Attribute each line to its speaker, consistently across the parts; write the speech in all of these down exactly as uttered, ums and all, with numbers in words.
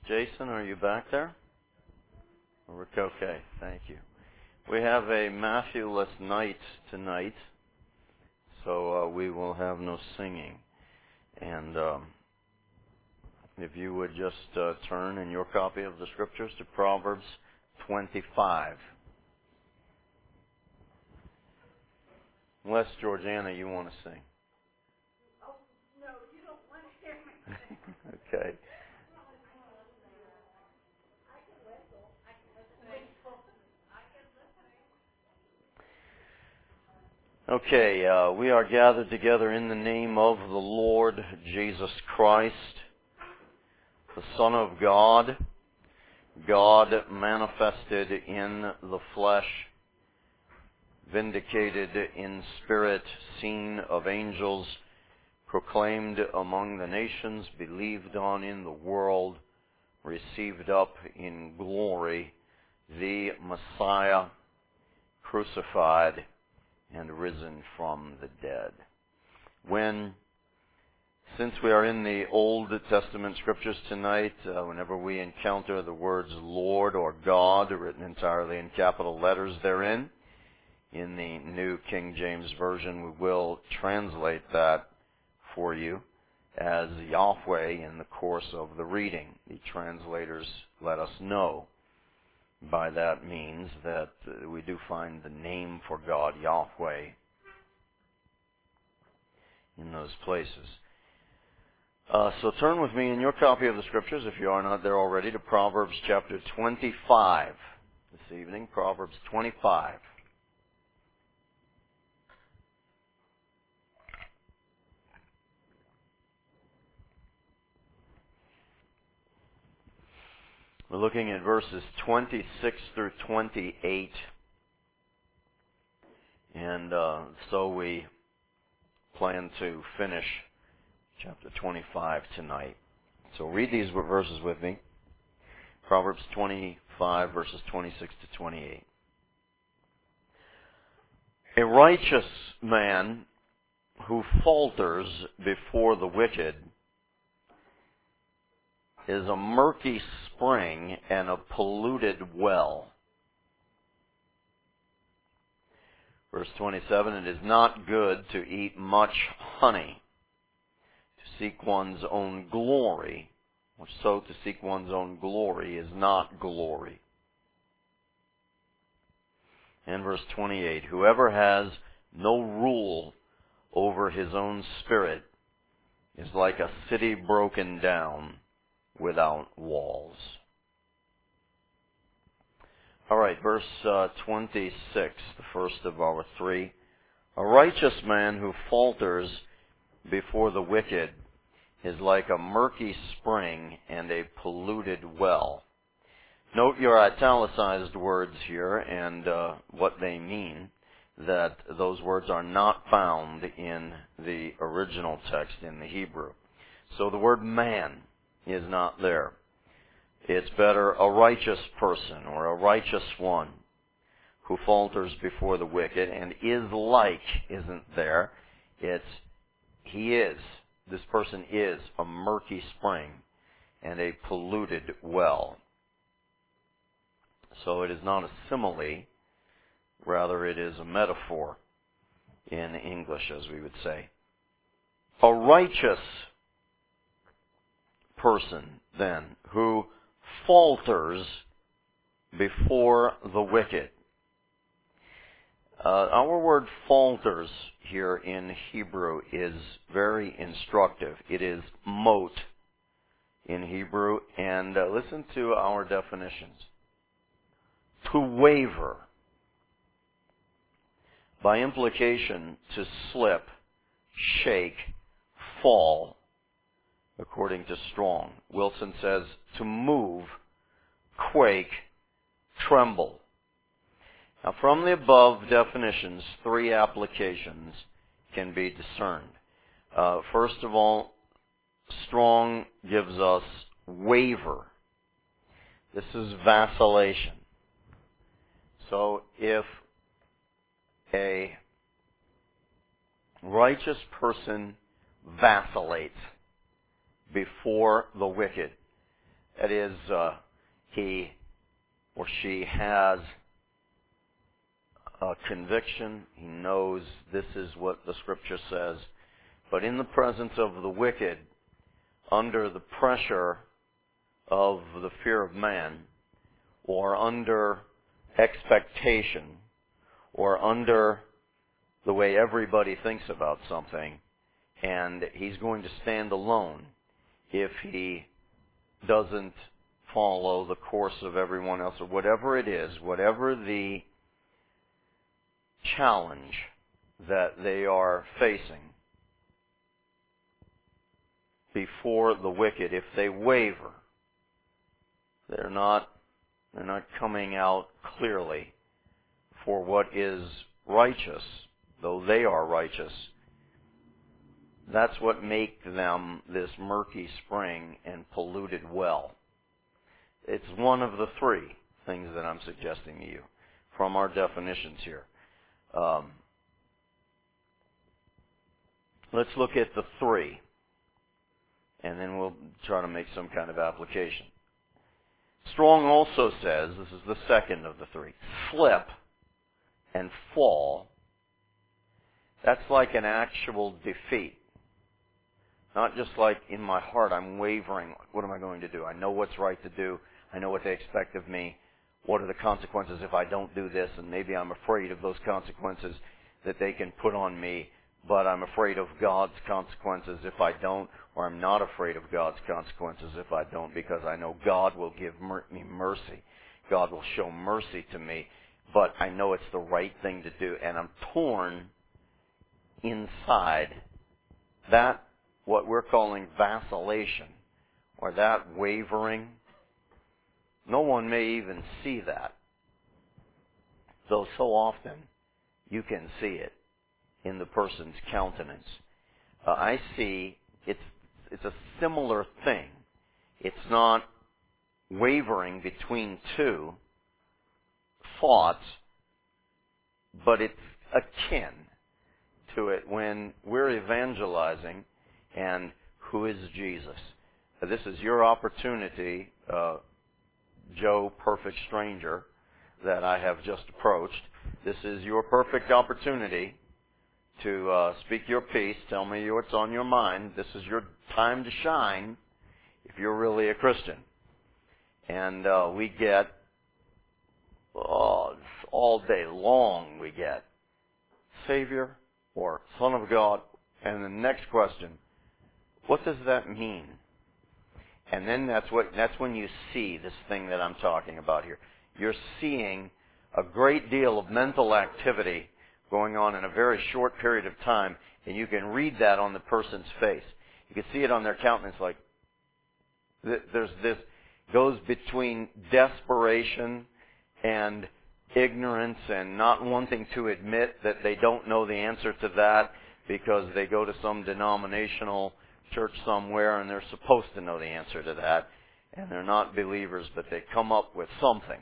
Speaker 1: Jason, are you back there? Okay, thank you. We have a Matthew-less night tonight, so uh, we will have no singing. And um, if you would just uh, turn in your copy of the Scriptures to Proverbs twenty-five. Unless, Georgiana, you want to sing.
Speaker 2: Oh, no, you don't want to hear me sing.
Speaker 1: Okay.
Speaker 2: I can whistle. I can whistle. I can listen.
Speaker 1: Okay, uh, we are gathered together in the name of the Lord Jesus Christ, the Son of God, God manifested in the flesh, vindicated in spirit, seen of angels, proclaimed among the nations, believed on in the world, received up in glory, the Messiah, crucified and risen from the dead. When, since we are in the Old Testament Scriptures tonight, uh, whenever we encounter the words Lord or God written entirely in capital letters therein, in the New King James Version, we will translate that for you as Yahweh in the course of the reading. The translators let us know by that means that uh, we do find the name for God, Yahweh, in those places. Uh, so turn with me in your copy of the Scriptures, if you are not there already, to Proverbs chapter twenty-five this evening. Proverbs twenty-five. We're looking at verses twenty-six through twenty-eight. And uh, so we plan to finish chapter twenty-five tonight. So read these verses with me. Proverbs twenty-five, verses twenty-six to twenty-eight. A righteous man who falters before the wicked is a murky spring and a polluted well. Verse twenty-seven, it is not good to eat much honey, to seek one's own glory, or so to seek one's own glory is not glory. And verse twenty-eight, whoever has no rule over his own spirit is like a city broken down without walls. All right, verse uh, twenty-six, the first of our three. A righteous man who falters before the wicked is like a murky spring and a polluted well. Note your italicized words here and uh, what they mean, that those words are not found in the original text in the Hebrew. So the word man is not there. It's better a righteous person or a righteous one who falters before the wicked, and is like isn't there. It's he is. This person is a murky spring and a polluted well. So it is not a simile, rather it is a metaphor in English, as we would say. A righteous person, then, who falters before the wicked. Uh, our word falters here in Hebrew is very instructive. It is mot in Hebrew, and uh, listen to our definitions. To waver. By implication, to slip, shake, fall, according to Strong. Wilson says to move, quake, tremble. Now, from the above definitions, three applications can be discerned. Uh, first of all, Strong gives us waver. This is vacillation. So if a righteous person vacillates before the wicked, That is, uh, he or she has a conviction. He knows this is what the Scripture says. But in the presence of the wicked, under the pressure of the fear of man, or under expectation, or under the way everybody thinks about something, and he's going to stand alone if he doesn't follow the course of everyone else, or whatever it is, whatever the challenge that they are facing before the wicked. If they waver, they're not they're not coming out clearly for what is righteous, though they are righteous. That's what makes them this murky spring and polluted well. It's one of the three things that I'm suggesting to you from our definitions here. Um, let's look at the three, and then we'll try to make some kind of application. Strong also says, this is the second of the three, slip and fall. That's like an actual defeat. Not just like in my heart I'm wavering. What am I going to do? I know what's right to do. I know what they expect of me. What are the consequences if I don't do this? And maybe I'm afraid of those consequences that they can put on me. But I'm afraid of God's consequences if I don't. Or I'm not afraid of God's consequences if I don't, because I know God will give mer- me mercy. God will show mercy to me. But I know it's the right thing to do. And I'm torn inside. That, what we're calling vacillation, or that wavering, no one may even see that. Though so often you can see it in the person's countenance. Uh, I see it's it's a similar thing. It's not wavering between two thoughts, but it's akin to it when we're evangelizing. And who is Jesus? This is your opportunity, uh, Joe, perfect stranger, that I have just approached. This is your perfect opportunity to uh, speak your piece. Tell me what's on your mind. This is your time to shine if you're really a Christian. And uh, we get, oh, all day long we get, Savior or Son of God. And the next question, what does that mean? And then that's what that's when you see this thing that I'm talking about here. You're seeing a great deal of mental activity going on in a very short period of time, and you can read that on the person's face. You can see it on their countenance, like there's this goes between desperation and ignorance and not wanting to admit that they don't know the answer to that because they go to some denominational church somewhere and they're supposed to know the answer to that, and they're not believers, but they come up with something.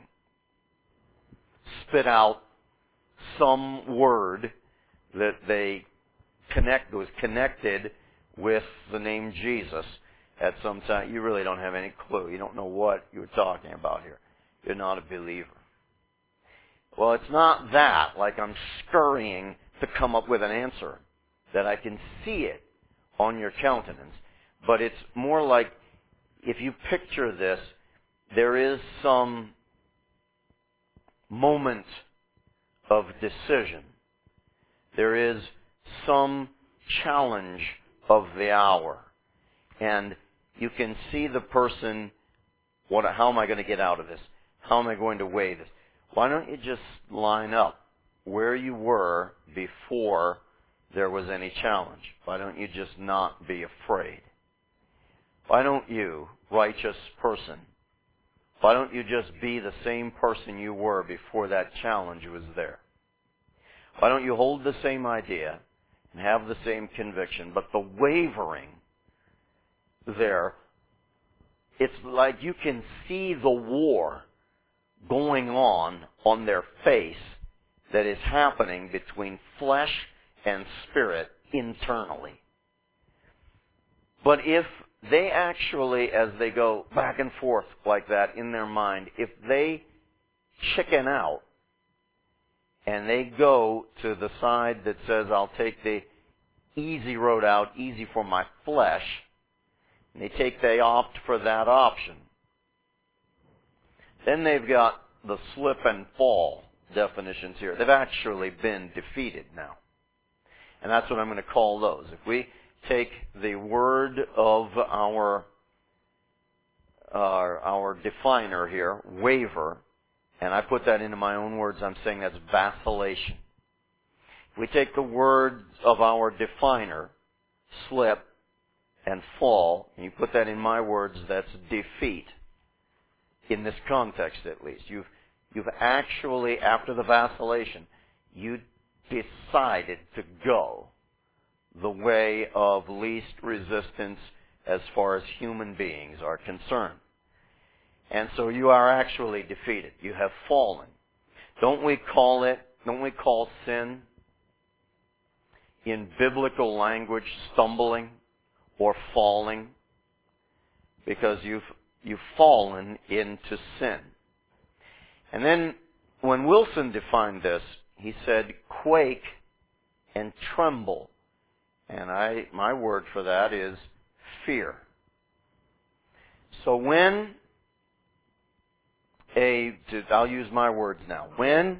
Speaker 1: Spit out some word that they connect, was connected with the name Jesus at some time. You really don't have any clue. You don't know what you're talking about here. You're not a believer. Well, it's not that, like I'm scurrying to come up with an answer, that I can see it on your countenance. But it's more like, if you picture this, there is some moment of decision. There is some challenge of the hour. And you can see the person, what, how am I going to get out of this? How am I going to weigh this? Why don't you just line up where you were before there was any challenge? Why don't you just not be afraid? Why don't you, righteous person, why don't you just be the same person you were before that challenge was there? Why don't you hold the same idea and have the same conviction, but the wavering there, it's like you can see the war going on on their face that is happening between flesh and spirit internally. But if they actually, as they go back and forth like that in their mind, if they chicken out and they go to the side that says, I'll take the easy road out, easy for my flesh, and they take, they opt for that option, then they've got the slip and fall definitions here. They've actually been defeated now. And that's what I'm going to call those. If we take the word of our, our, our definer here, waver, and I put that into my own words, I'm saying that's vacillation. If we take the words of our definer, slip and fall, and you put that in my words, that's defeat. In this context, at least. You've, you've actually, after the vacillation, you decided to go the way of least resistance as far as human beings are concerned. And so you are actually defeated. You have fallen. Don't we call it, don't we call sin in biblical language stumbling or falling? Because you've, you've fallen into sin. And then when Wilson defined this, he said, quake and tremble. And I, my word for that is fear. So when a, I'll use my words now, when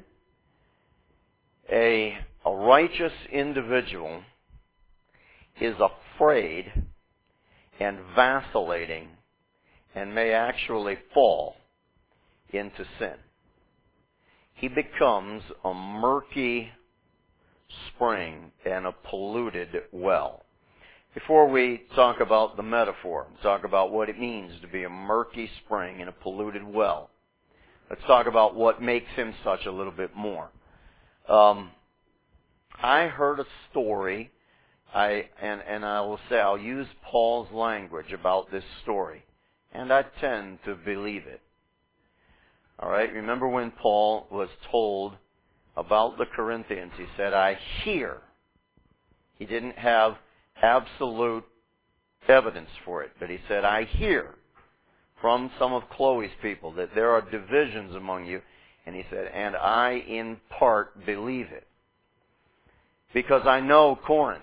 Speaker 1: a, a righteous individual is afraid and vacillating and may actually fall into sin, he becomes a murky spring and a polluted well. Before we talk about the metaphor, talk about what it means to be a murky spring and a polluted well, let's talk about what makes him such a little bit more. Um, I heard a story, I and, and I will say I'll use Paul's language about this story, and I tend to believe it. All right, remember when Paul was told about the Corinthians, he said, I hear. He didn't have absolute evidence for it, but he said, I hear from some of Chloe's people that there are divisions among you. And he said, and I in part believe it. Because I know Corinth.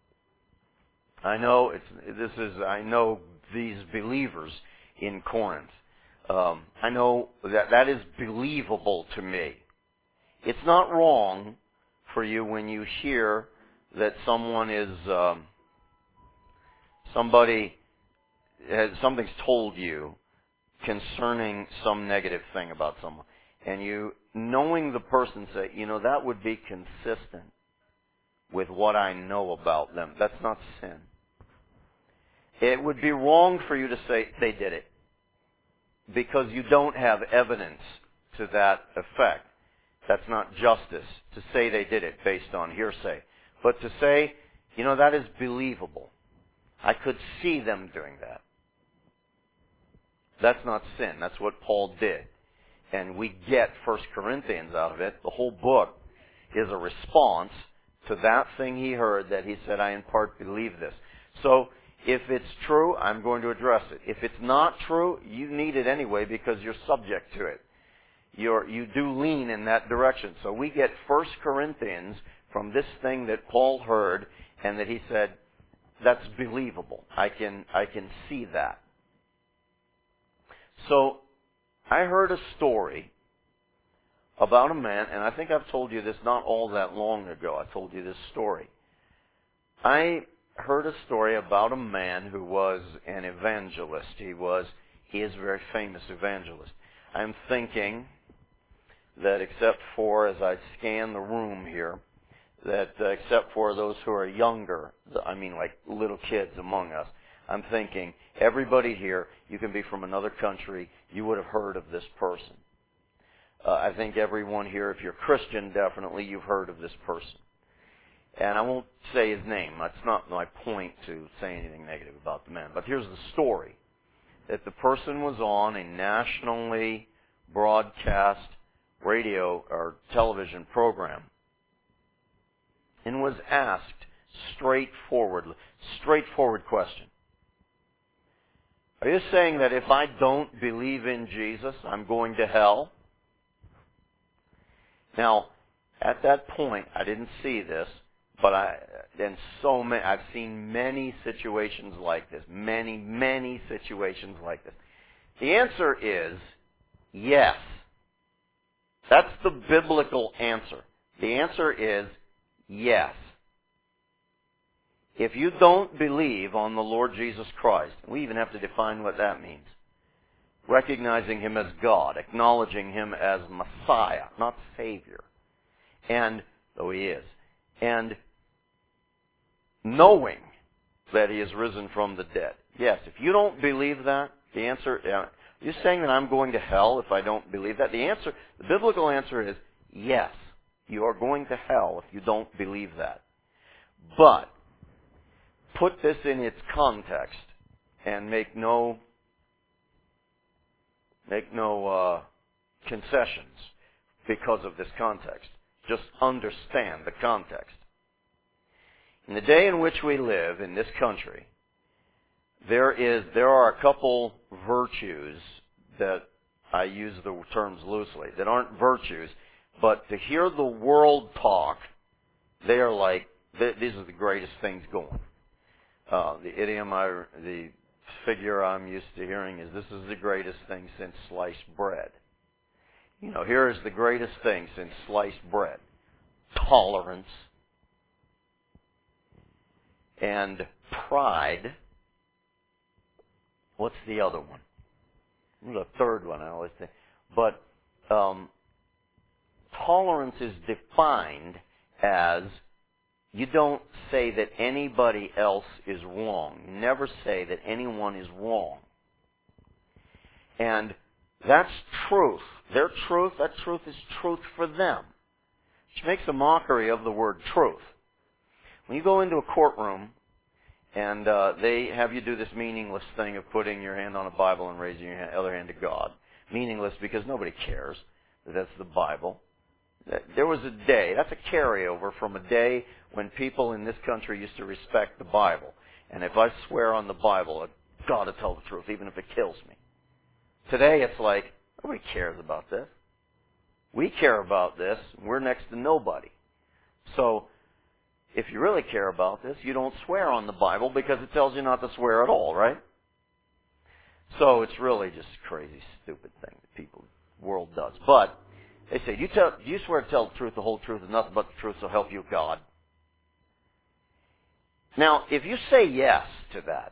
Speaker 1: I know it's, this is, I know these believers in Corinth. Um, I know that that is believable to me. It's not wrong for you when you hear that someone is, um, somebody has, something's told you concerning some negative thing about someone. And you, knowing the person, say, you know, that would be consistent with what I know about them. That's not sin. It would be wrong for you to say they did it, because you don't have evidence to that effect. That's not justice to say they did it based on hearsay. But to say, you know, that is believable. I could see them doing that. That's not sin. That's what Paul did. And we get First Corinthians out of it. The whole book is a response to that thing he heard that he said, I in part believe this. So if it's true, I'm going to address it. If it's not true, you need it anyway because you're subject to it. You're, you do lean in that direction. So we get First Corinthians from this thing that Paul heard and that he said, that's believable. I can, I can see that. So I heard a story about a man, and I think I've told you this not all that long ago. I told you this story. I heard a story about a man who was an evangelist. He was, he is a very famous evangelist. I'm thinking that except for, as I scan the room here, that uh, except for those who are younger, I mean like little kids among us, I'm thinking everybody here, you can be from another country, you would have heard of this person. Uh, I think everyone here, if you're Christian, definitely you've heard of this person. And I won't say his name. That's not my point to say anything negative about the man. But here's the story. That the person was on a nationally broadcast radio or television program and was asked straightforward, straightforward question. Are you saying that if I don't believe in Jesus, I'm going to hell? Now, at that point, I didn't see this, but I, and so many, I've seen many situations like this, many, many situations like this. The answer is yes. That's the biblical answer. The answer is yes. If you don't believe on the Lord Jesus Christ, we even have to define what that means. Recognizing Him as God, acknowledging Him as Messiah, not Savior. And, though He is, and knowing that He is risen from the dead. Yes, if you don't believe that, the answer, uh, you're saying that I'm going to hell if I don't believe that? The answer, the biblical answer is yes. You are going to hell if you don't believe that. But, put this in its context and make no, make no uh, concessions because of this context. Just understand the context. In the day in which we live in this country, there is there are a couple virtues that I use the terms loosely that aren't virtues, but to hear the world talk, they are like th- these are the greatest things going. Uh, the idiom, I, the figure I'm used to hearing is, "This is the greatest thing since sliced bread." You know, here is the greatest thing since sliced bread. Tolerance and pride. What's the other one? The third one, I always think. But um, tolerance is defined as you don't say that anybody else is wrong. You never say that anyone is wrong. And that's truth. Their truth, that truth is truth for them. Which makes a mockery of the word truth. When you go into a courtroom and uh, they have you do this meaningless thing of putting your hand on a Bible and raising your hand, other hand to God. Meaningless because nobody cares that that's the Bible. There was a day, that's a carryover from a day when people in this country used to respect the Bible. And if I swear on the Bible, I've got to tell the truth, even if it kills me. Today it's like, nobody cares about this. We care about this. We're next to nobody. So, if you really care about this, you don't swear on the Bible because it tells you not to swear at all, right? So it's really just a crazy, stupid thing that people, the world does. But they say, do you, tell, do you swear to tell the truth, the whole truth, and nothing but the truth, so help you God? Now, if you say yes to that,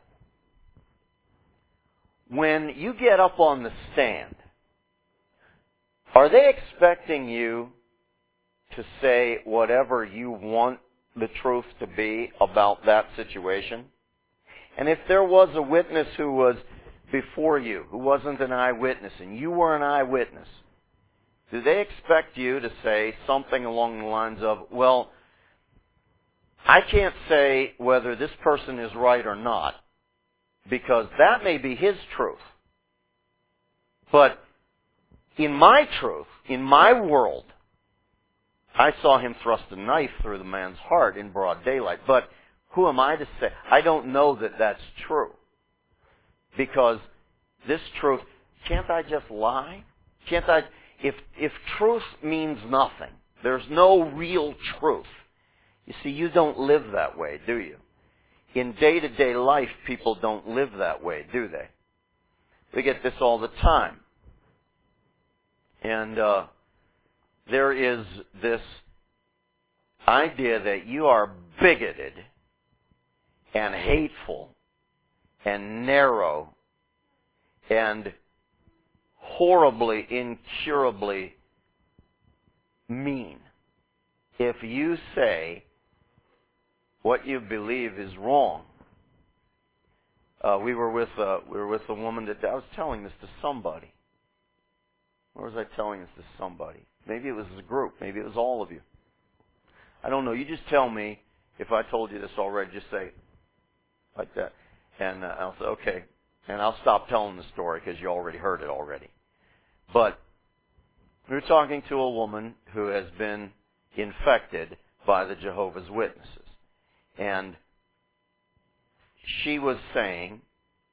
Speaker 1: when you get up on the stand, are they expecting you to say whatever you want the truth to be about that situation? And if there was a witness who was before you, who wasn't an eyewitness, and you were an eyewitness, do they expect you to say something along the lines of, well, I can't say whether this person is right or not, because that may be his truth. But in my truth, in my world, I saw him thrust a knife through the man's heart in broad daylight. But who am I to say? I don't know that that's true. Because this truth, can't I just lie? Can't I, if, if truth means nothing, there's no real truth. You see, you don't live that way, do you? In day-to-day life, people don't live that way, do they? We get this all the time. And uh, there is this idea that you are bigoted and hateful and narrow and horribly, incurably mean if you say what you believe is wrong. Uh, we were with uh, we were with a woman that I was telling this to somebody. Or was I telling this to somebody? Maybe it was a group. Maybe it was all of you. I don't know. You just tell me if I told you this already. Just say like that, and uh, I'll say okay, and I'll stop telling the story because you already heard it already. But we were talking to a woman who has been infected by the Jehovah's Witnesses. And she was saying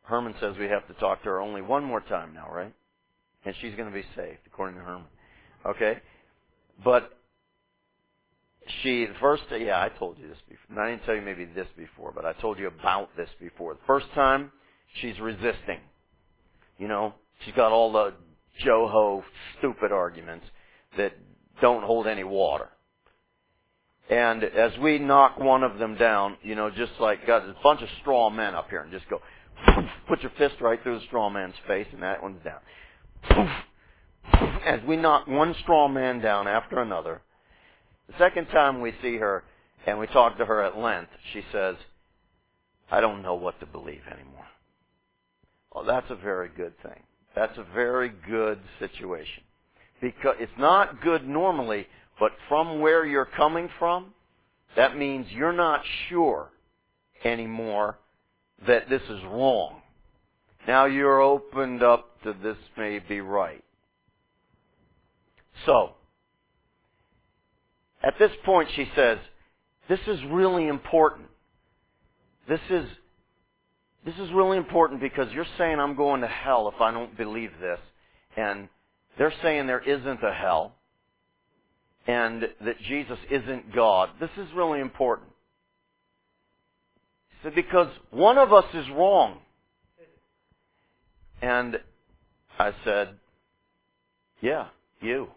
Speaker 1: Herman says we have to talk to her only one more time now, right? And she's going to be saved, according to Herman. Okay? But she, the first, yeah, I told you this before. I didn't tell you maybe this before, but I told you about this before. The first time, she's resisting. You know, she's got all the Joho stupid arguments that don't hold any water. And as we knock one of them down, you know, just like got a bunch of straw men up here and just go, put your fist right through the straw man's face and that one's down. As we knock one straw man down after another, the second time we see her and we talk to her at length, she says, I don't know what to believe anymore. Well, that's a very good thing. That's a very good situation. Because it's not good normally, but from where you're coming from, that means you're not sure anymore that this is wrong. Now you're opened up to this may be right. So, at this point she says, this is really important. This is, this is really important because you're saying I'm going to hell if I don't believe this. And they're saying there isn't a hell. And that Jesus isn't God. This is really important. He said, because one of us is wrong. And I said, yeah, you.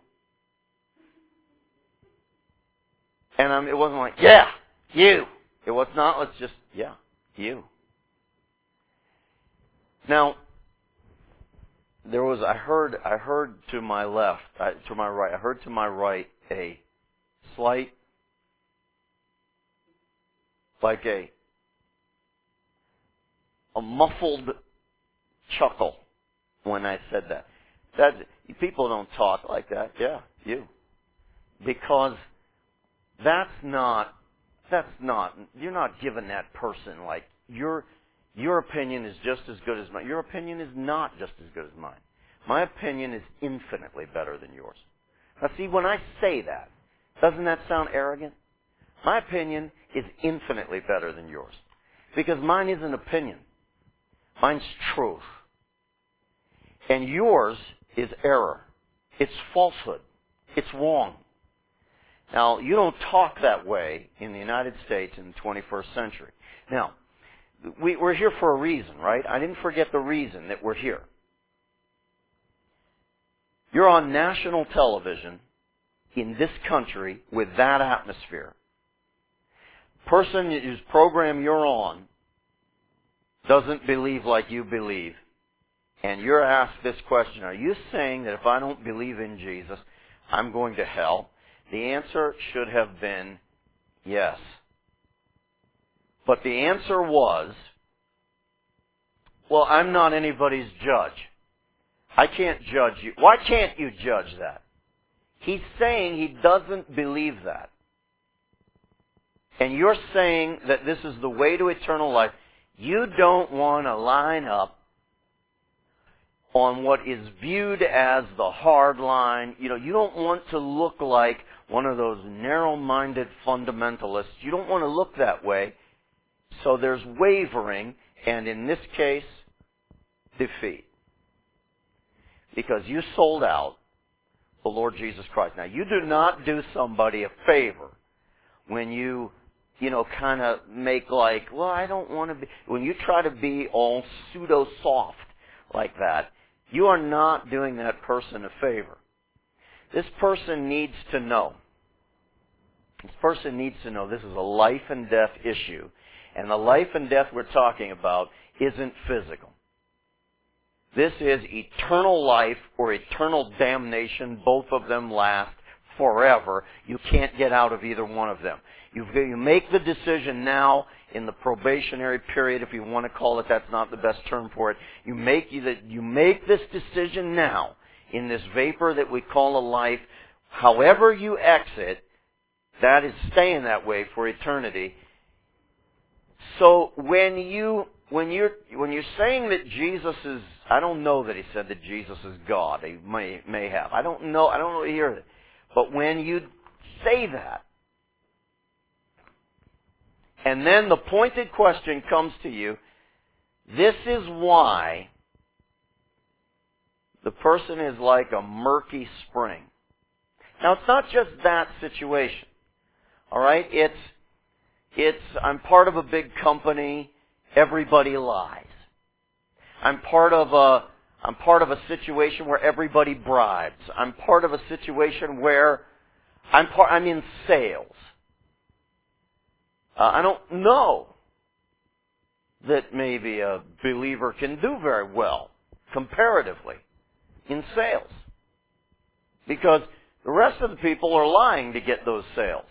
Speaker 1: And um, it wasn't like, yeah, you. It was not, let's just, yeah, you. Now, there was, I heard, I heard to my left, I, to my right, I heard to my right a slight, like a, a muffled chuckle when I said that. That, people don't talk like that. Yeah, you. Because that's not, that's not, you're not giving that person like, your, your opinion is just as good as mine. Your opinion is not just as good as mine. My opinion is infinitely better than yours. Now see, when I say that, doesn't that sound arrogant? My opinion is infinitely better than yours. Because mine isn't opinion. Mine's truth. And yours is error. It's falsehood. It's wrong. Now, you don't talk that way in the United States in the twenty-first century. Now, we, we're here for a reason, right? I didn't forget the reason that we're here. You're on national television in this country with that atmosphere. Person whose program you're on doesn't believe like you believe. And you're asked this question, are you saying that if I don't believe in Jesus, I'm going to hell? The answer should have been yes. But the answer was, well, I'm not anybody's judge. I can't judge you. Why can't you judge that? He's saying he doesn't believe that. And you're saying that this is the way to eternal life. You don't want to line up on what is viewed as the hard line. You know, you don't want to look like one of those narrow-minded fundamentalists. You don't want to look that way. So there's wavering, and in this case, defeat. Because you sold out the Lord Jesus Christ. Now, you do not do somebody a favor when you, you know, kind of make like, well, I don't want to be, when you try to be all pseudo-soft like that, you are not doing that person a favor. This person needs to know. This person needs to know this is a life and death issue. And the life and death we're talking about isn't physical. This is eternal life or eternal damnation. Both of them last forever. You can't get out of either one of them. You, you make the decision now in the probationary period, if you want to call it. That's not the best term for it. You make, you, you make this decision now in this vapor that we call a life. However you exit, that is staying that way for eternity. So when you when you're when you're saying that Jesus is, I don't know that he said that Jesus is God. He may may have. I don't know. I don't know hear it. But when you say that, and then the pointed question comes to you, This is why the person is like a murky spring. Now, it's not just that situation. All right? It's, it's, I'm part of a big company, everybody lies. I'm part of a, I'm part of a situation where everybody bribes. I'm part of a situation where I'm part, I'm in sales. Uh, I don't know that maybe a believer can do very well, comparatively, in sales. Because the rest of the people are lying to get those sales.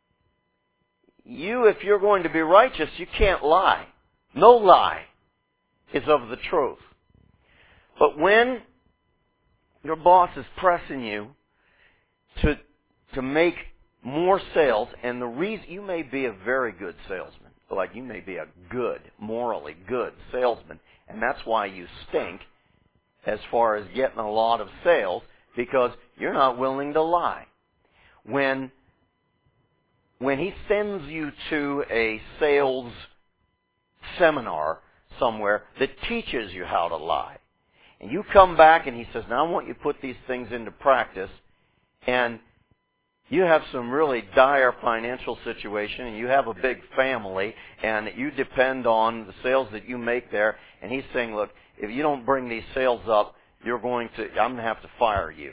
Speaker 1: You, if you're going to be righteous, you can't lie. No lie is of the truth. But when your boss is pressing you to, to make more sales, and the reason, you may be a very good salesman, like you may be a good, morally good salesman, and that's why you stink as far as getting a lot of sales, because you're not willing to lie. When, when he sends you to a sales seminar somewhere that teaches you how to lie, and you come back and he says, now I want you to put these things into practice, and you have some really dire financial situation, and you have a big family, and you depend on the sales that you make there, and he's saying, look, if you don't bring these sales up, you're going to, I'm going to have to fire you.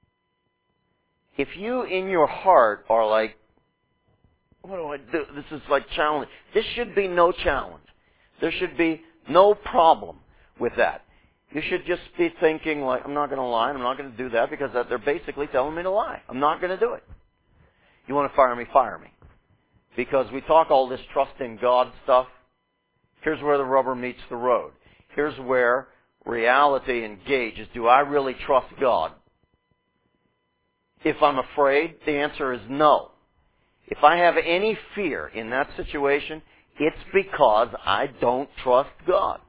Speaker 1: If you in your heart are like, what do I do? This is like challenge. This should be no challenge. There should be no problem with that. You should just be thinking like, I'm not going to lie, I'm not going to do that, because they're basically telling me to lie. I'm not going to do it. You want to fire me, fire me. Because we talk all this trust in God stuff. Here's where the rubber meets the road. Here's where reality engages. Do I really trust God? If I'm afraid, the answer is no. If I have any fear in that situation, it's because I don't trust God.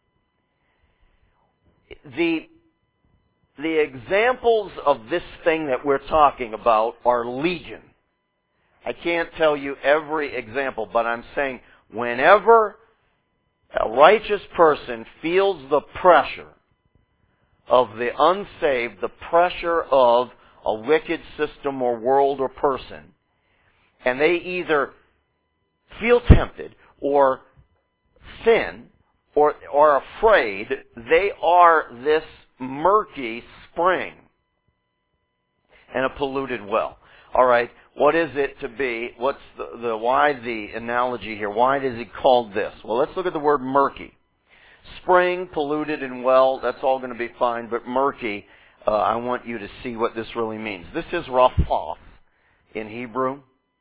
Speaker 1: The, the examples of this thing that we're talking about are legion. I can't tell you every example, but I'm saying whenever a righteous person feels the pressure of the unsaved, the pressure of a wicked system or world or person, and they either feel tempted or sin or are afraid, they are this murky spring and a polluted well. All right, what is it to be? What's the, the why the analogy here? Why is it called this? Well, let's look at the word murky. Spring, polluted, and well, that's all going to be fine, but murky, uh, I want you to see what this really means. This is raphath in Hebrew.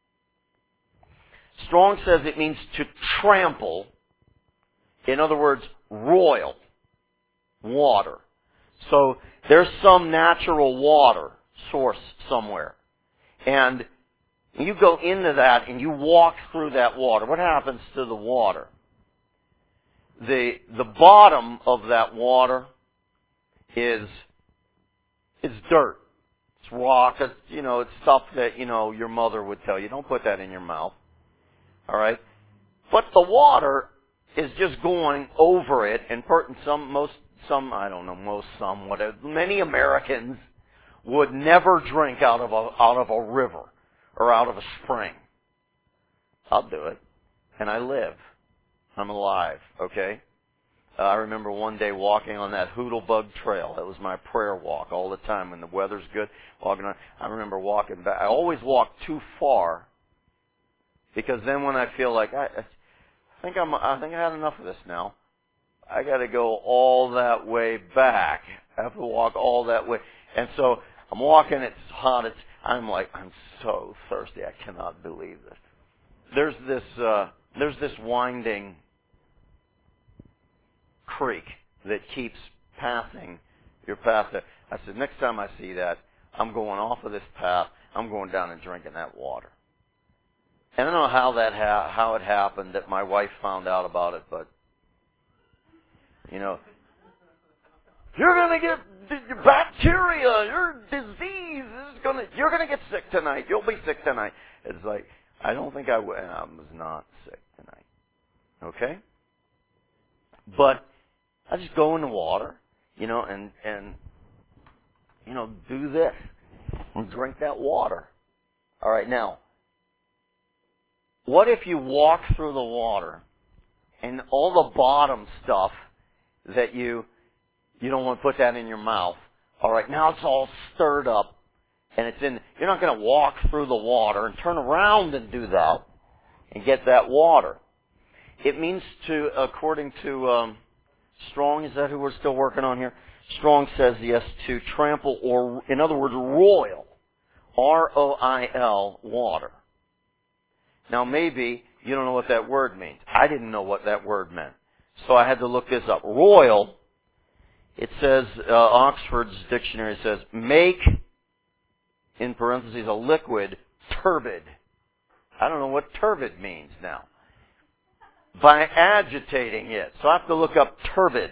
Speaker 1: Strong says it means to trample. In other words, royal water. So there's some natural water source somewhere. And you go into that and you walk through that water. What happens to the water? The the bottom of that water is is dirt. It's rock. It's, you know, it's stuff that, you know, your mother would tell you. Don't put that in your mouth. All right? But the water is just going over it, and per, some, most, some, I don't know, most, some, whatever. Many Americans would never drink out of a out of a river or out of a spring. I'll do it, and I live. I'm alive. Okay. Uh, I remember one day walking on that Hoodlebug Trail. That was my prayer walk all the time when the weather's good. Walking on. I remember walking back. I always walk too far, because then when I feel like I. I I think I'm. I think I had enough of this now. I got to go all that way back. I have to walk all that way, and so I'm walking. It's hot. It's. I'm like. I'm so thirsty. I cannot believe this. There's this. Uh, there's this winding creek that keeps passing your path. I said, next time I see that, I'm going off of this path. I'm going down and drinking that water. And I don't know how that ha- how it happened that my wife found out about it, but you know, you're gonna get d- bacteria, your disease is gonna, you're gonna get sick tonight. You'll be sick tonight. It's like, I don't think I, w- I was not sick tonight. Okay. But I just go in the water, you know, and, and you know, do this and drink that water. All right, now, what if you walk through the water and all the bottom stuff that you you don't want to put that in your mouth? All right, now it's all stirred up and it's in. You're not going to walk through the water and turn around and do that and get that water. It means to, according to um, Strong, is that who we're still working on here? Strong says yes, to trample, or in other words, roil, R O I L, water. Now maybe you don't know what that word means. I didn't know what that word meant. So I had to look this up. Roil, it says, uh, Oxford's dictionary says, make, in parentheses, a liquid, turbid. I don't know what turbid means now. By agitating it. So I have to look up turbid.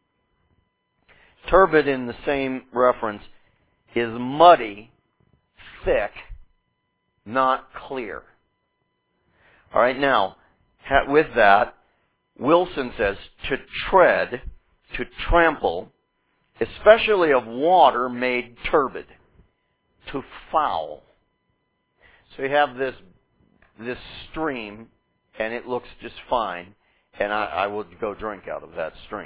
Speaker 1: Turbid in the same reference is muddy, thick, not clear. All right, now, with that, Wilson says to tread, to trample, especially of water made turbid, to foul. So you have this this stream, and it looks just fine, and I, I will go drink out of that stream.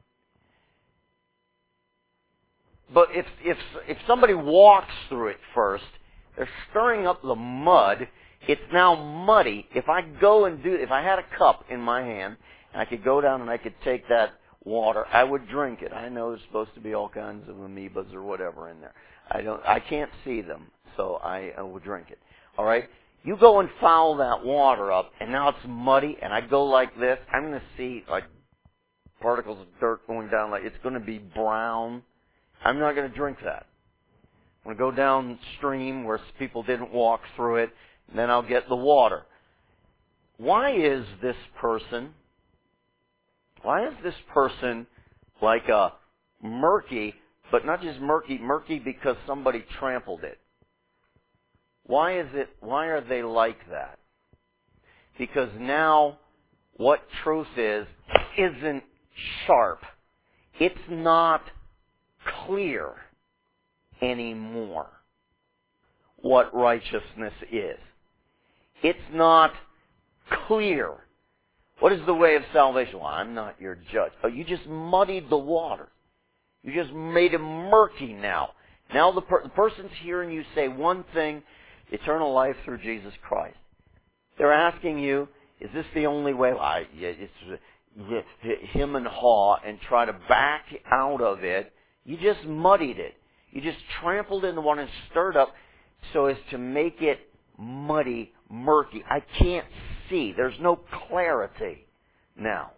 Speaker 1: But if if if somebody walks through it first, they're stirring up the mud. It's now muddy. If I go and do, if I had a cup in my hand, and I could go down and I could take that water, I would drink it. I know there's supposed to be all kinds of amoebas or whatever in there. I don't, I can't see them, so I, I will drink it. All right? You go and foul that water up, and now it's muddy, and I go like this. I'm going to see like particles of dirt going down. Like it's going to be brown. I'm not going to drink that. I'm going to go downstream where people didn't walk through it, and then I'll get the water. Why is this person, why is this person like a murky, but not just murky, murky because somebody trampled it? Why is it, why are they like that? Because now what truth is, isn't sharp. It's not clear anymore what righteousness is. It's not clear. What is the way of salvation? Well, I'm not your judge. Oh, you just muddied the water. You just made it murky now. Now the, per- the person's hearing you say one thing, eternal life through Jesus Christ. They're asking you, is this the only way? Well, I, it's him and haw and try to back out of it. You just muddied it. You just trampled in the water and stirred up so as to make it muddy, murky. I can't see. There's no clarity now.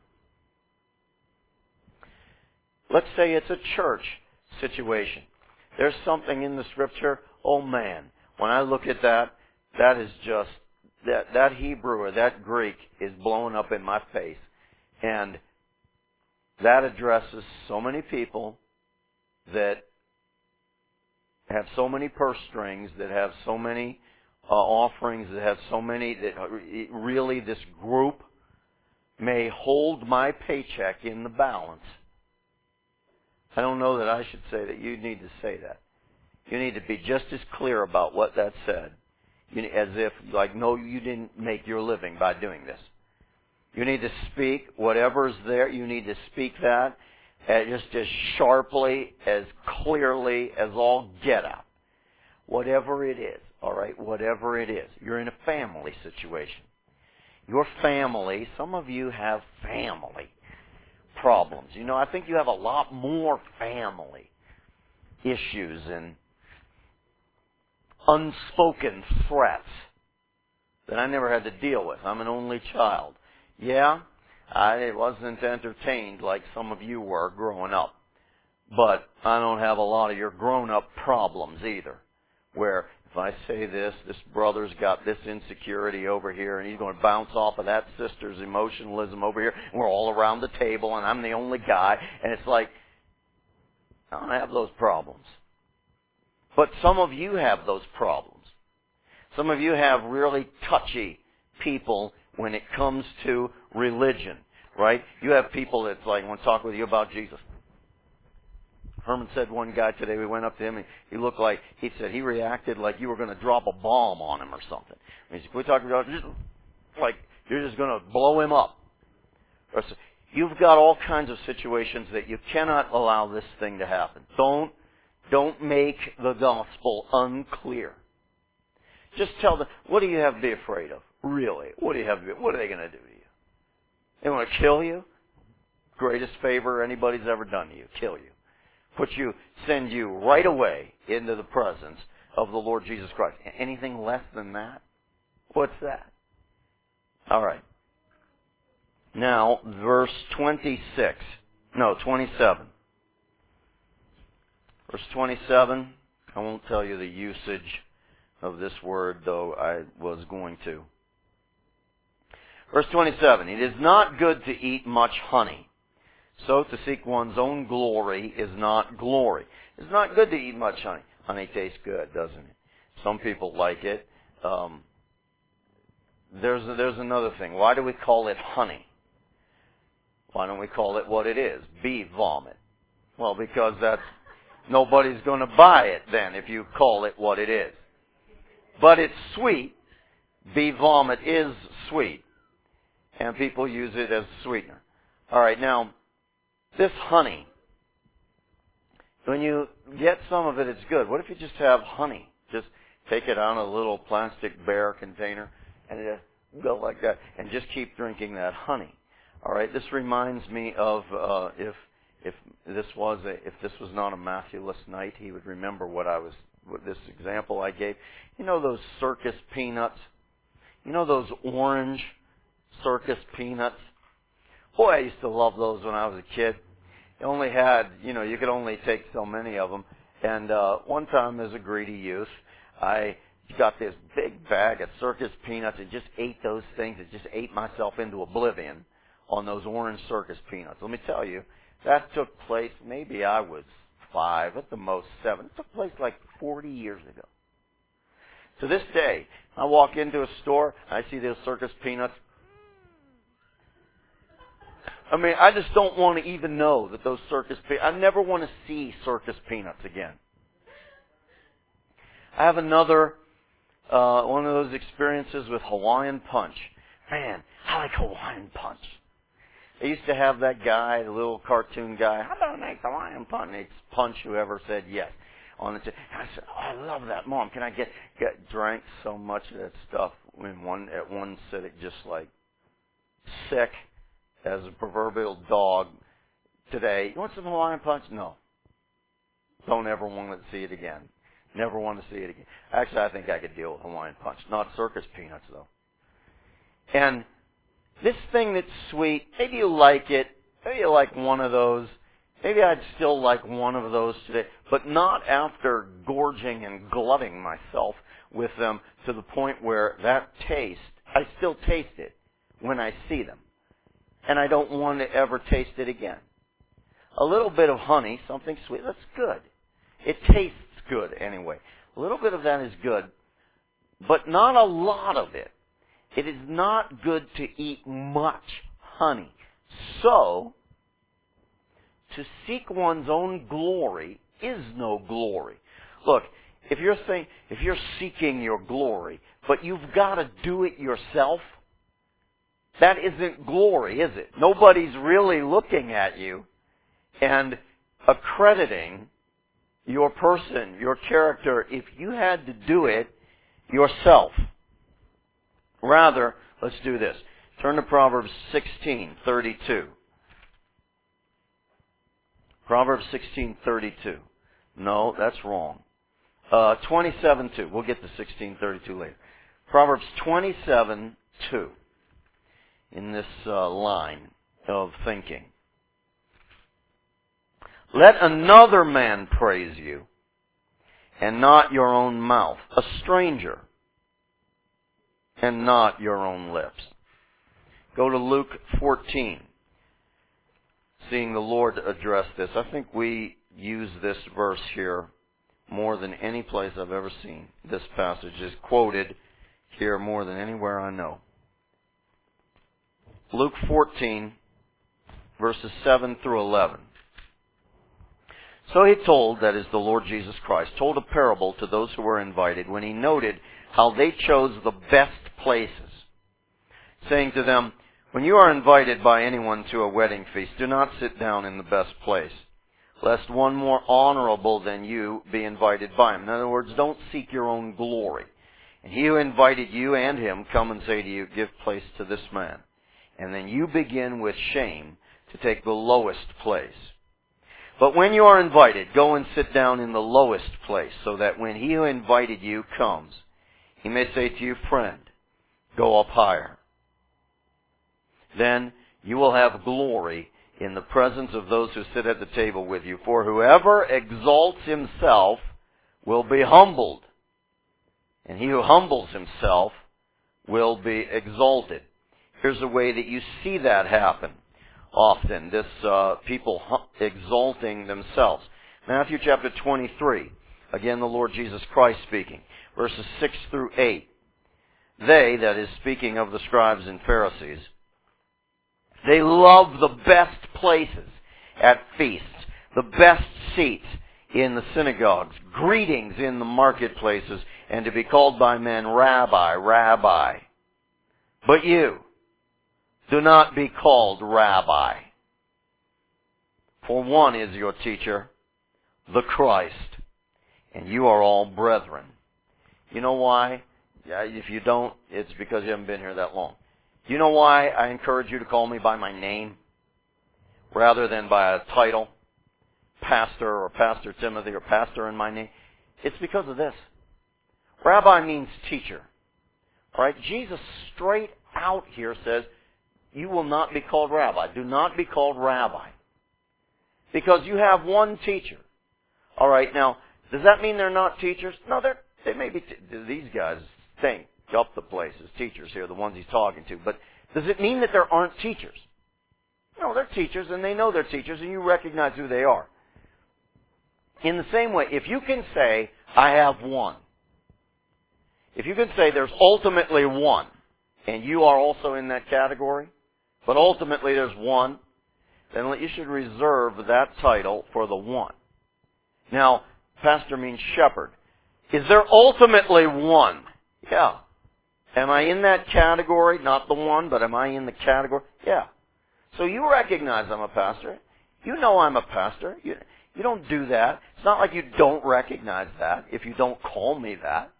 Speaker 1: Let's say it's a church situation. There's something in the Scripture, oh man, when I look at that, that is just, that, that Hebrew or that Greek is blowing up in my face. And that addresses so many people that have so many purse strings, that have so many uh, offerings, that have so many, that really this group may hold my paycheck in the balance. I don't know that I should say that. You need to say that. You need to be just as clear about what that said. You, as if, like, no, you didn't make your living by doing this. You need to speak whatever's there. You need to speak that uh, just as sharply, as clearly as all get out. Whatever it is, all right, whatever it is. You're in a family situation. Your family, some of you have family problems. You know, I think you have a lot more family issues and unspoken threats that I never had to deal with. I'm an only child. Yeah, I wasn't entertained like some of you were growing up. But I don't have a lot of your grown-up problems either, where if I say this, this brother's got this insecurity over here, and he's going to bounce off of that sister's emotionalism over here, and we're all around the table, and I'm the only guy, and it's like, I don't have those problems. But some of you have those problems. Some of you have really touchy people when it comes to religion. right? You have people that like want to talk with you about Jesus. Herman said one guy today, we went up to him, and he looked like, he said he reacted like you were going to drop a bomb on him or something. I mean, we talking about, just like you're just going to blow him up. You've got all kinds of situations that you cannot allow this thing to happen. Don't, don't make the gospel unclear. Just tell them, what do you have to be afraid of? Really? What do you have to be, what are they going to do to you? They want to kill you? Greatest favor anybody's ever done to you, kill you. Put you, send you right away into the presence of the Lord Jesus Christ. Anything less than that? What's that? All right. Now, verse twenty-six. No, twenty-seven. Verse twenty-seven. I won't tell you the usage of this word, though I was going to. Verse twenty-seven. It is not good to eat much honey. So to seek one's own glory is not glory. It's not good to eat much honey. Honey tastes good, doesn't it? Some people like it. Um, there's there's another thing. Why do we call it honey? Why don't we call it what it is? Bee vomit. Well, because that's nobody's going to buy it then if you call it what it is. But it's sweet. Bee vomit is sweet, and people use it as a sweetener. All right, now. This honey, when you get some of it, it's good. What if you just have honey? Just take it out of a little plastic bear container and just go like that and just keep drinking that honey. All right, this reminds me of uh, if if this was a, if this was not a Matthewless night, he would remember what I was what this example I gave. You know those circus peanuts? You know those orange circus peanuts? Boy, I used to love those when I was a kid. You only had, you know, you could only take so many of them. And uh, one time as a greedy youth, I got this big bag of circus peanuts and just ate those things and just ate myself into oblivion on those orange circus peanuts. Let me tell you, that took place, maybe I was five, at the most seven. It took place like forty years ago. To this day, I walk into a store, I see those circus peanuts. I mean, I just don't want to even know that those circus peanuts, I never want to see circus peanuts again. I have another, uh, one of those experiences with Hawaiian Punch. Man, I like Hawaiian Punch. They used to have that guy, the little cartoon guy, how about a nice Hawaiian Punch? And they'd punch whoever said yes. On the t- I said, oh, I love that. Mom, can I get, get, drank so much of that stuff in one, at one sitting, just like sick as a proverbial dog today. You want some Hawaiian Punch? No. Don't ever want to see it again. Never want to see it again. Actually, I think I could deal with Hawaiian Punch. Not circus peanuts, though. And this thing that's sweet, maybe you like it. Maybe you like one of those. Maybe I'd still like one of those today. But not after gorging and glutting myself with them to the point where that taste, I still taste it when I see them. And I don't want to ever taste it again. A little bit of honey, something sweet, that's good. It tastes good anyway. A little bit of that is good, but not a lot of it. It is not good to eat much honey. So, to seek one's own glory is no glory. Look, if you're saying, if you're seeking your glory, but you've got to do it yourself, that isn't glory, is it? Nobody's really looking at you and accrediting your person, your character, if you had to do it yourself. Rather, let's do this. Turn to Proverbs sixteen thirty-two. Proverbs sixteen thirty-two. No, that's wrong. Uh, twenty-seven two. We'll get to sixteen thirty-two later. Proverbs twenty-seven two. In this uh, line of thinking. Let another man praise you, and not your own mouth. A stranger, and not your own lips. Go to Luke fourteen. Seeing the Lord address this. I think we use this verse here more than any place I've ever seen. This passage is quoted here more than anywhere I know. Luke fourteen, verses seven through eleven. So he told, that is the Lord Jesus Christ, told a parable to those who were invited when he noted how they chose the best places, saying to them, when you are invited by anyone to a wedding feast, do not sit down in the best place, lest one more honorable than you be invited by him. In other words, don't seek your own glory. And he who invited you and him come and say to you, give place to this man. And then you begin with shame to take the lowest place. But when you are invited, go and sit down in the lowest place, so that when he who invited you comes, he may say to you, friend, go up higher. Then you will have glory in the presence of those who sit at the table with you. For whoever exalts himself will be humbled, and he who humbles himself will be exalted. Here's a way that you see that happen often, this uh, people exalting themselves. Matthew chapter twenty-three, again the Lord Jesus Christ speaking, verses six through eight. They, that is speaking of the scribes and Pharisees, they love the best places at feasts, the best seats in the synagogues, greetings in the marketplaces, and to be called by men, Rabbi, Rabbi. But you, do not be called Rabbi, for one is your teacher, the Christ, and you are all brethren. You know why? Yeah, if you don't, it's because you haven't been here that long. You know why I encourage you to call me by my name rather than by a title, Pastor or Pastor Timothy or Pastor in my name? It's because of this. Rabbi means teacher. All right? Jesus straight out here says, you will not be called Rabbi. Do not be called Rabbi. Because you have one teacher. All right, now, does that mean they're not teachers? No, they're, they may be, t- these guys think up the place as teachers here, the ones he's talking to. But does it mean that there aren't teachers? No, they're teachers, and they know they're teachers, and you recognize who they are. In the same way, if you can say, I have one. If you can say there's ultimately one, and you are also in that category, but ultimately there's one, then you should reserve that title for the one. Now, pastor means shepherd. Is there ultimately one? Yeah. Am I in that category? Not the one, but am I in the category? Yeah. So you recognize I'm a pastor. You know I'm a pastor. You, you don't do that. It's not like you don't recognize that if you don't call me that.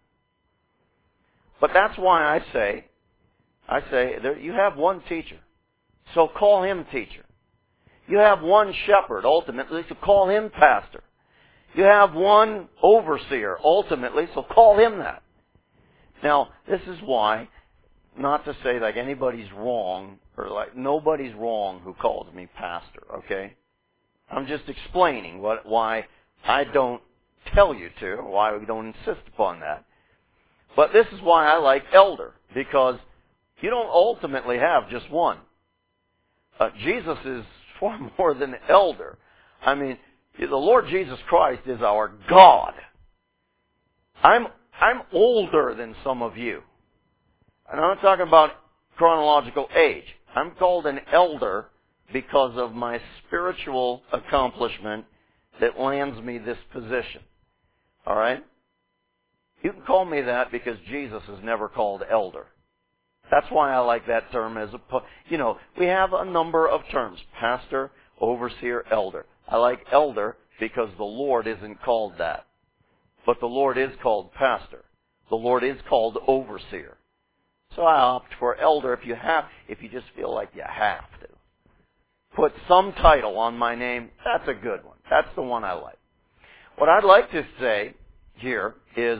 Speaker 1: But that's why I say, I say, there, you have one teacher, so call him teacher. You have one shepherd, ultimately, so call him pastor. You have one overseer, ultimately, so call him that. Now, this is why, not to say like anybody's wrong, or like nobody's wrong who calls me pastor, okay? I'm just explaining what why I don't tell you to, why we don't insist upon that. But this is why I like elder, because you don't ultimately have just one. Uh, Jesus is far more than elder. I mean, the Lord Jesus Christ is our God. I'm I'm older than some of you. And I'm not talking about chronological age. I'm called an elder because of my spiritual accomplishment that lands me this position. All right? You can call me that because Jesus is never called elder. That's why I like that term as a, you know, we have a number of terms. Pastor, overseer, elder. I like elder because the Lord isn't called that. But the Lord is called pastor. The Lord is called overseer. So I opt for elder if you have, if you just feel like you have to. Put some title on my name, that's a good one. That's the one I like. What I'd like to say here is,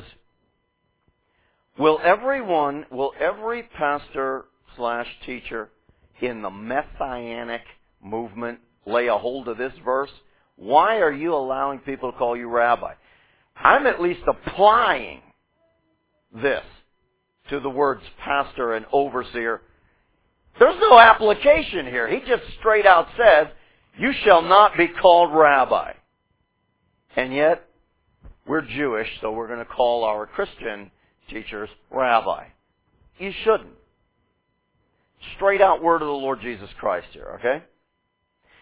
Speaker 1: will everyone, will every pastor slash teacher in the Messianic movement lay a hold of this verse? Why are you allowing people to call you rabbi? I'm at least applying this to the words pastor and overseer. There's no application here. He just straight out says, you shall not be called rabbi. And yet, we're Jewish, so we're going to call our Christian teachers rabbi. You shouldn't. Straight out word of the Lord Jesus Christ here, okay?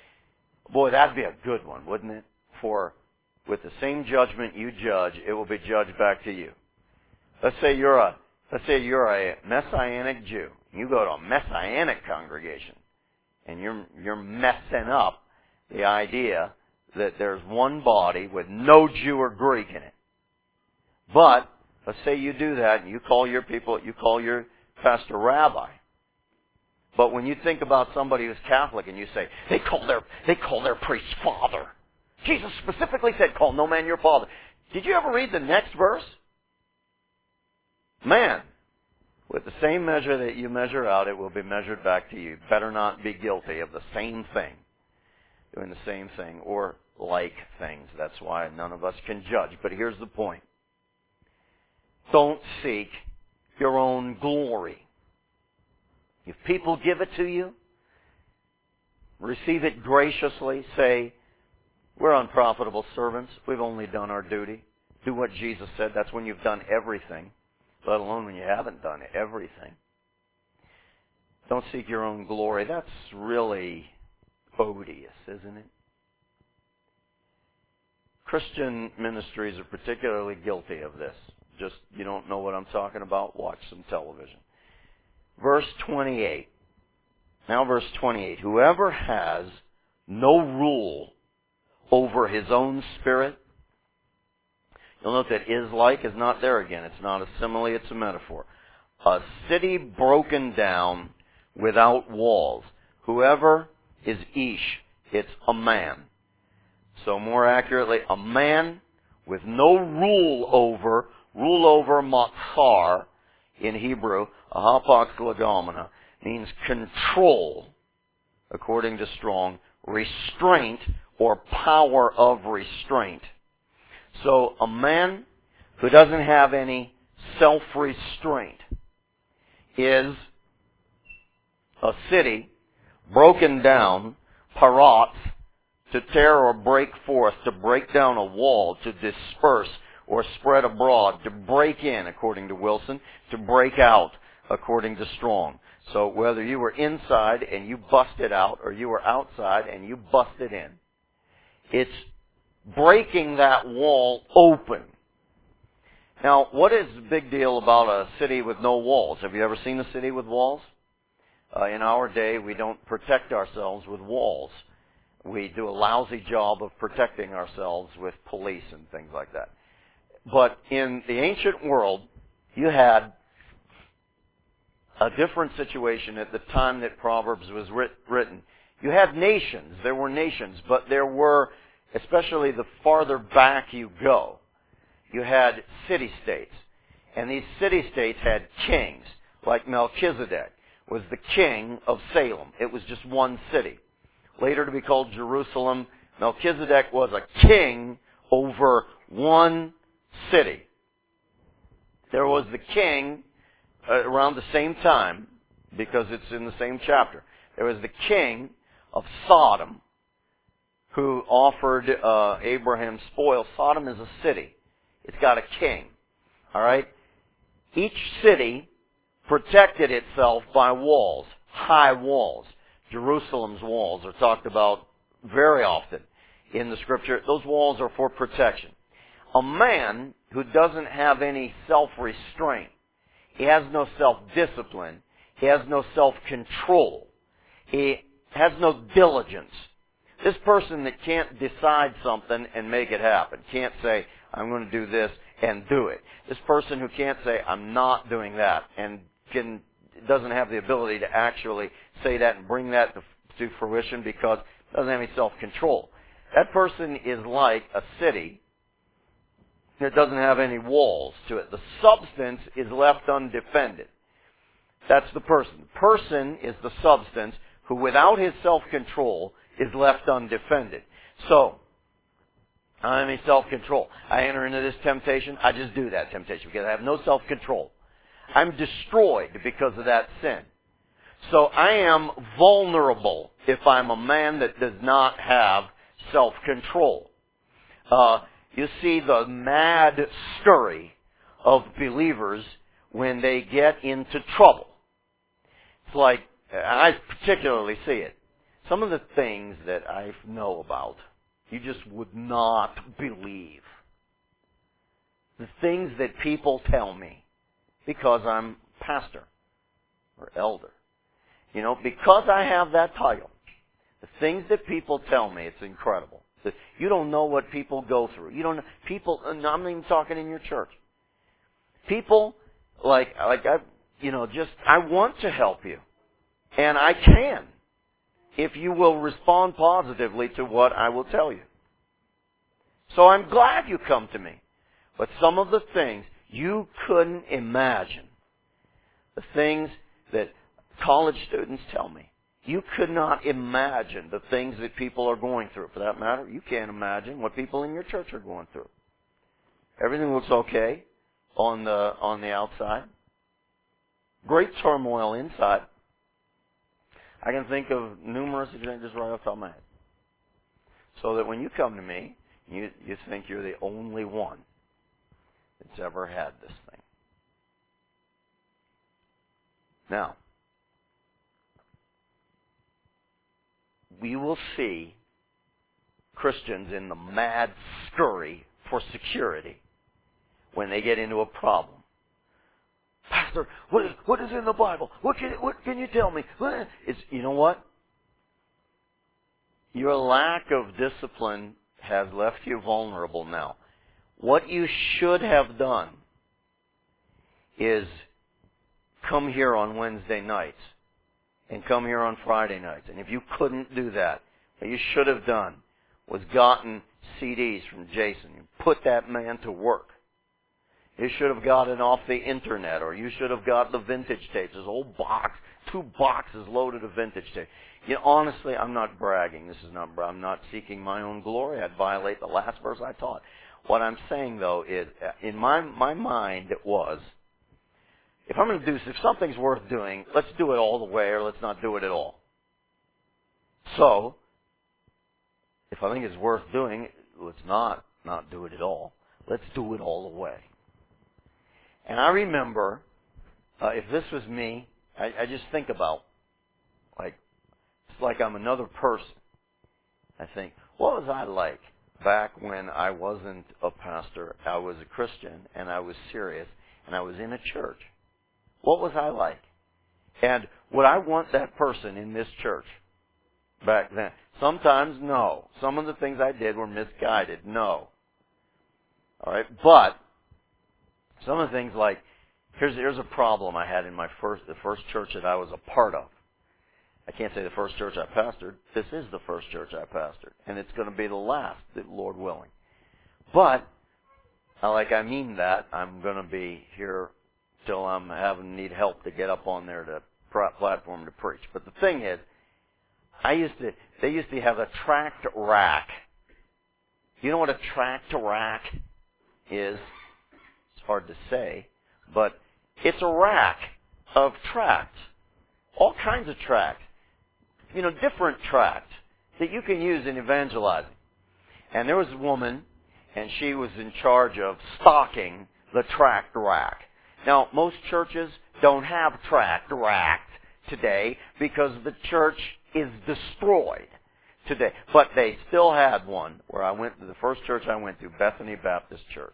Speaker 1: Boy, that'd be a good one, wouldn't it? For with the same judgment you judge, it will be judged back to you. Let's say you're a let's say you're a Messianic Jew. You go to a Messianic congregation, and you're you're messing up the idea that there's one body with no Jew or Greek in it. But let's say you do that, and you call your people, you call your pastor rabbi. But when you think about somebody who's Catholic, and you say they call their they call their priest father, Jesus specifically said, "Call no man your father." Did you ever read the next verse? Man, with the same measure that you measure out, it will be measured back to you. Better not be guilty of the same thing, doing the same thing, or like things. That's why none of us can judge. But here's the point. Don't seek your own glory. If people give it to you, receive it graciously. Say, we're unprofitable servants. We've only done our duty. Do what Jesus said. That's when you've done everything, let alone when you haven't done everything. Don't seek your own glory. That's really odious, isn't it? Christian ministries are particularly guilty of this. Just, you don't know what I'm talking about? Watch some television. Verse twenty-eight. Now verse twenty-eight. Whoever has no rule over his own spirit. You'll note that is like is not there again. It's not a simile, it's a metaphor. A city broken down without walls. Whoever is Ish, it's a man. So more accurately, a man with no rule over, rule over matzar in Hebrew, a hapax legomena, means control, according to Strong, restraint or power of restraint. So a man who doesn't have any self-restraint is a city broken down, parat, to tear or break forth, to break down a wall, to disperse or spread abroad, to break in, according to Wilson, to break out, according to Strong. So whether you were inside and you busted out, or you were outside and you busted in, it's breaking that wall open. Now, what is the big deal about a city with no walls? Have you ever seen a city with walls? Uh, in our day, we don't protect ourselves with walls. We do a lousy job of protecting ourselves with police and things like that. But in the ancient world, you had a different situation at the time that Proverbs was writ- written. You had nations. There were nations, but there were, especially the farther back you go, you had city-states. And these city-states had kings, like Melchizedek was the king of Salem. It was just one city. Later to be called Jerusalem, Melchizedek was a king over one city. There was the king uh, around the same time, because it's in the same chapter. There was the king of Sodom, who offered uh, Abraham spoil. Sodom is a city. It's got a king. All right? Each city protected itself by walls, high walls. Jerusalem's walls are talked about very often in the Scripture. Those walls are for protection. A man who doesn't have any self-restraint, he has no self-discipline, he has no self-control, he has no diligence. This person that can't decide something and make it happen, can't say, I'm going to do this and do it. This person who can't say, I'm not doing that, and can doesn't have the ability to actually say that and bring that to, to fruition because it doesn't have any self-control. That person is like a city that doesn't have any walls to it. The substance is left undefended. That's the person. The person is the substance who, without his self-control, is left undefended. So, I don't have any self-control. I enter into this temptation, I just do that temptation because I have no self-control. I'm destroyed because of that sin. So I am vulnerable if I'm a man that does not have self-control. Uh, you see the mad scurry of believers when they get into trouble. It's like, I particularly see it. some of the things that I know about, you just would not believe. The things that people tell me because I'm pastor or elder. You know, because I have that title, the things that people tell me, it's incredible. You don't know what people go through. You don't know, people, and I'm not even talking in your church. People, like, like I, you know, just, I want to help you. And I can, if you will respond positively to what I will tell you. So I'm glad you come to me. But some of the things you couldn't imagine, the things that college students tell me, you could not imagine the things that people are going through. For that matter, you can't imagine what people in your church are going through. Everything looks okay on the on the outside. Great turmoil inside. I can think of numerous examples right off the top of my head. So that when you come to me, you you think you're the only one that's ever had this thing. Now, we will see Christians in the mad scurry for security when they get into a problem. Pastor, what is, what is in the Bible? What can, what can you tell me? It's, you know what? Your lack of discipline has left you vulnerable now. What you should have done is come here on Wednesday nights and come here on Friday nights. And if you couldn't do that, what you should have done was gotten C Ds from Jason and put that man to work. You should have gotten off the internet, or you should have got the vintage tapes. This whole box, two boxes loaded of vintage tapes. You know, honestly, I'm not bragging. This is not. I'm not seeking my own glory. I'd violate the last verse I taught. What I'm saying, though, is in my my mind, it was, if I'm going to do, if something's worth doing, let's do it all the way, or let's not do it at all. So, if I think it's worth doing, let's not not do it at all. Let's do it all the way. And I remember, uh, if this was me, I, I just think about, like, it's like I'm another person. I think, what was I like back when I wasn't a pastor, I was a Christian, and I was serious, and I was in a church? What was I like? And would I want that person in this church back then? Sometimes, no. Some of the things I did were misguided. No. All right? But some of the things like, here's here's a problem I had in my first the first church that I was a part of. I can't say the first church I pastored. This is the first church I pastored. And it's going to be the last, Lord willing. But, like I mean that, I'm going to be here till I'm having need help to get up on there to platform to preach. But the thing is, I used to, they used to have a tract rack. You know what a tract rack is? It's hard to say, but it's a rack of tracts. All kinds of tracts. You know, different tracts that you can use in evangelizing. And there was a woman, and she was in charge of stocking the tract rack. Now, most churches don't have tract racks today because the church is destroyed today. But they still had one where I went to the first church I went to, Bethany Baptist Church.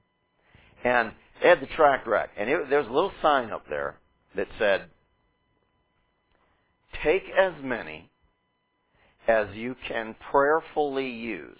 Speaker 1: And they had the tract rack. And it, there was a little sign up there that said, take as many as you can prayerfully use.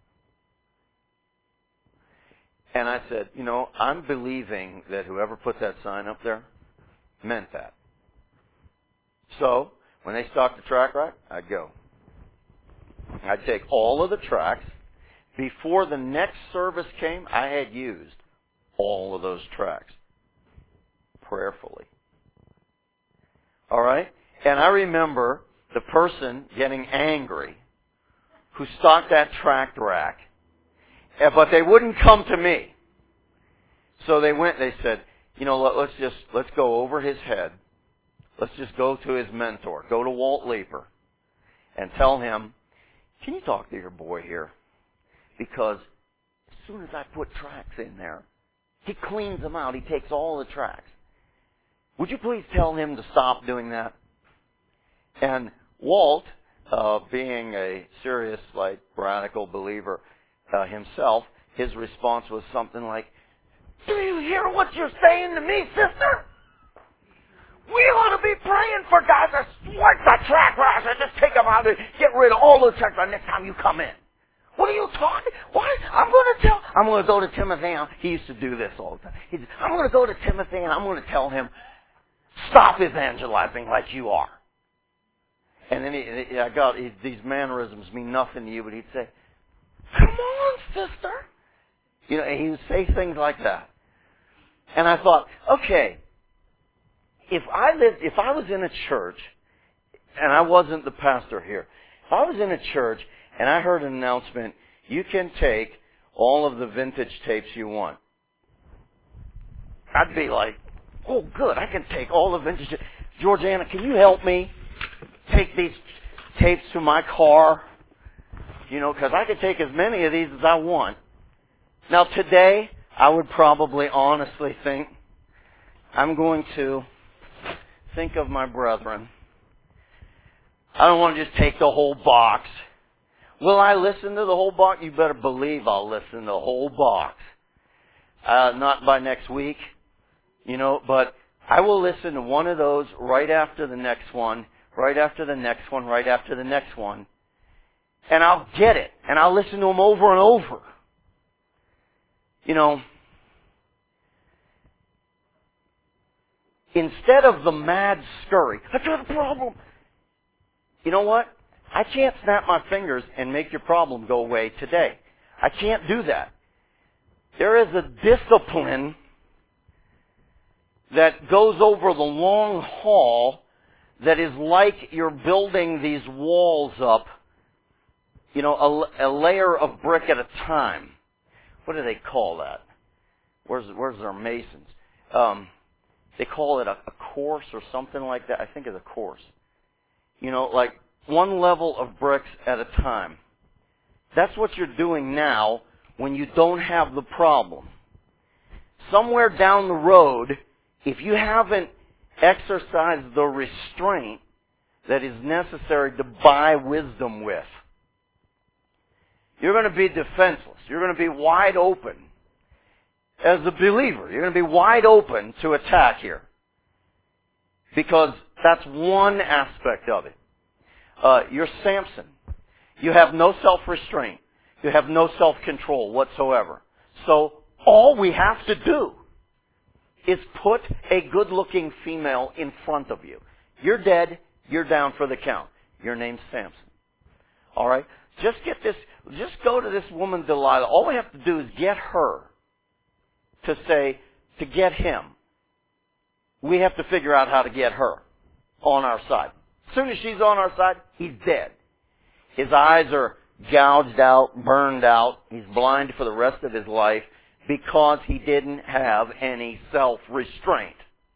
Speaker 1: And I said, you know, I'm believing that whoever put that sign up there meant that. So, when they stocked the tract rack, I'd go. I'd take all of the tracts. Before the next service came, I had used all of those tracts prayerfully. All right? And I remember the person getting angry who stocked that tract rack, but they wouldn't come to me. So they went, they said, you know, let's just, let's go over his head. Let's just go to his mentor. Go to Walt Leeper and tell him, can you talk to your boy here? Because as soon as I put tracts in there, he cleans them out. He takes all the tracts. Would you please tell him to stop doing that? And Walt, uh, being a serious, like, radical believer uh, himself, his response was something like, "Do you hear what you're saying to me, sister? We ought to be praying for guys that work the track record, just take them out and get rid of all the checks the next time you come in. What are you talking? What? I'm going to tell, I'm going to go to Timothy. He used to do this all the time. He said, I'm going to go to Timothy and I'm going to tell him, stop evangelizing like you are. And then he, I got, he, these mannerisms mean nothing to you, but he'd say, come on, sister. You know, and he would say things like that. And I thought, okay, if I lived, if I was in a church, and I wasn't the pastor here, if I was in a church and I heard an announcement, you can take all of the vintage tapes you want, I'd be like, oh, good, I can take all the vintage tapes. Georgiana, can you help me take these tapes to my car? You know, because I could take as many of these as I want. Now, today, I would probably honestly think, I'm going to think of my brethren. I don't want to just take the whole box. Will I listen to the whole box? You better believe I'll listen to the whole box. Uh, not by next week, you know, but I will listen to one of those right after the next one, right after the next one, right after the next one. And I'll get it. And I'll listen to them over and over. You know, instead of the mad scurry, I got a problem. You know what? I can't snap my fingers and make your problem go away today. I can't do that. There is a discipline that goes over the long haul that is like you're building these walls up, you know, a, a layer of brick at a time. What do they call that? Where's, where's their masons? Um, they call it a, a course or something like that. I think it's a course. You know, like one level of bricks at a time. That's what you're doing now when you don't have the problem. Somewhere down the road, if you haven't exercised the restraint that is necessary to buy wisdom with, you're going to be defenseless. You're going to be wide open. As a believer, you're going to be wide open to attack here. Because that's one aspect of it. Uh, you're Samson. You have no self-restraint. You have no self-control whatsoever. So all we have to do is put a good-looking female in front of you. You're dead. You're down for the count. Your name's Samson. All right? Just get this, just go to this woman Delilah. All we have to do is get her to say, to get him. We have to figure out how to get her on our side. As soon as she's on our side, he's dead. His eyes are gouged out, burned out. He's blind for the rest of his life because he didn't have any self-restraint.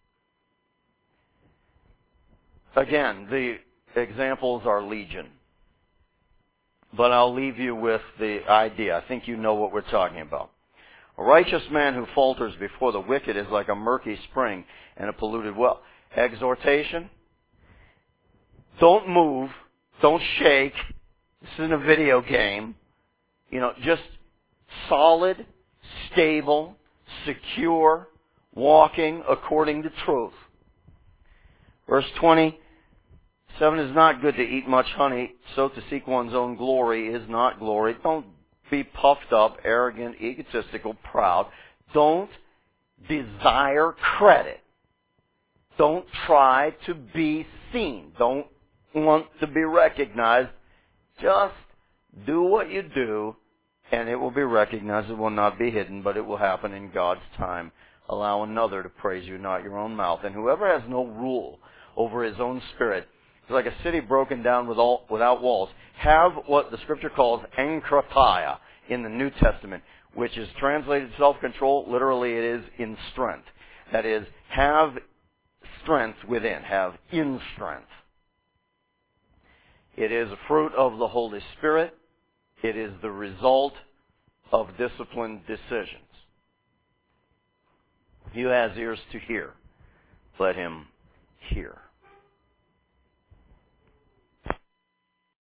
Speaker 1: Again, the examples are legion. But I'll leave you with the idea. I think you know what we're talking about. A righteous man who falters before the wicked is like a murky spring and a polluted well. Exhortation. Don't move. Don't shake. This isn't a video game. You know, just solid, stable, secure, walking according to truth. Verse twenty. Seven, is not good to eat much honey, so to seek one's own glory is not glory. Don't be puffed up, arrogant, egotistical, proud. Don't desire credit. Don't try to be seen. Don't want to be recognized. Just do what you do, and it will be recognized. It will not be hidden, but it will happen in God's time. Allow another to praise you, not your own mouth. And whoever has no rule over his own spirit, it's like a city broken down with all, without walls. Have what the Scripture calls enkratia in the New Testament, which is translated self-control. Literally, it is in strength. That is, have strength within. Have in strength. It is a fruit of the Holy Spirit. It is the result of disciplined decisions. He who has ears to hear, let him hear.